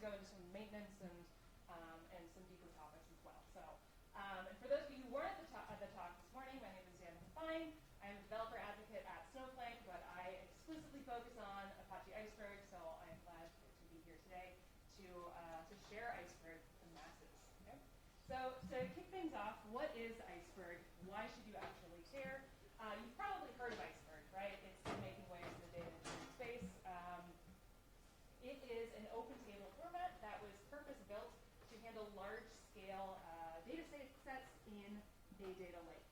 go into some maintenance and some deeper topics as well. So, and for those of you who weren't at the talk this morning, my name is Danica Fine. I'm a developer advocate at Snowflake, but I exclusively focus on Apache Iceberg, so I'm glad to be here today to share Iceberg with the masses. Okay? So to kick things off, what is Iceberg? Why should you actually care? You've probably heard of Iceberg, right? It's making waves in the data engineering space. It is an open table format that was purpose-built to handle large-scale data sets in a data lake.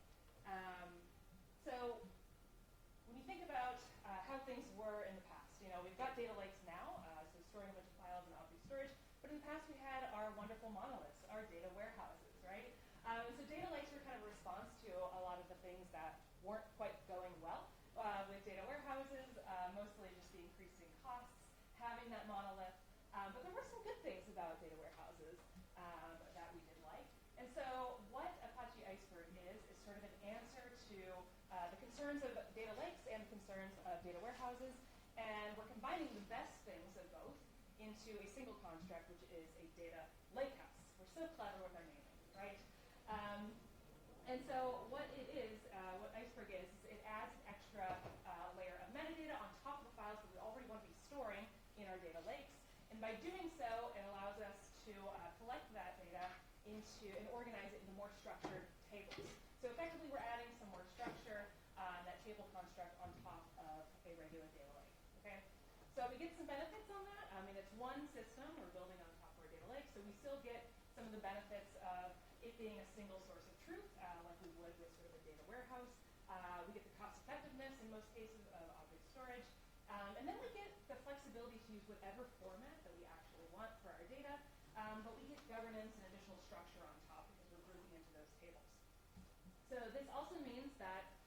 So when you think about how things were in the past, we've got data lakes now, so storing a bunch of files in object storage, but in the past we had our wonderful monoliths, our data warehouses, right? So data lakes were kind of a response to a lot of the things that weren't quite going well with data warehouses, mostly just the increasing costs, having that monolith. But there were some good things about data warehouses that we did like. And so what Apache Iceberg is sort of an answer to the concerns of data lakes and the concerns of data warehouses. And we're combining the best things of both into a single construct, which is a data lakehouse. We're so clever with our naming, right? And so what it is, what Iceberg is it adds an extra layer of metadata on top of the files that we already want to be storing in our data lakes. And by doing so, it allows us to collect that data and organize it into more structured tables. So effectively, we're adding some more structure, that table construct on top of a regular data lake. Okay? So we get some benefits on that. I mean, it's one system we're building on top of our data lake, so we still get some of the benefits of it being a single source of truth, like we would with sort of a data warehouse. We get the cost effectiveness in most cases of object storage. And then we get the flexibility to use whatever format that we actually want for our data, but we get governance and additional structure on top because we're grouping into those tables. So this also means that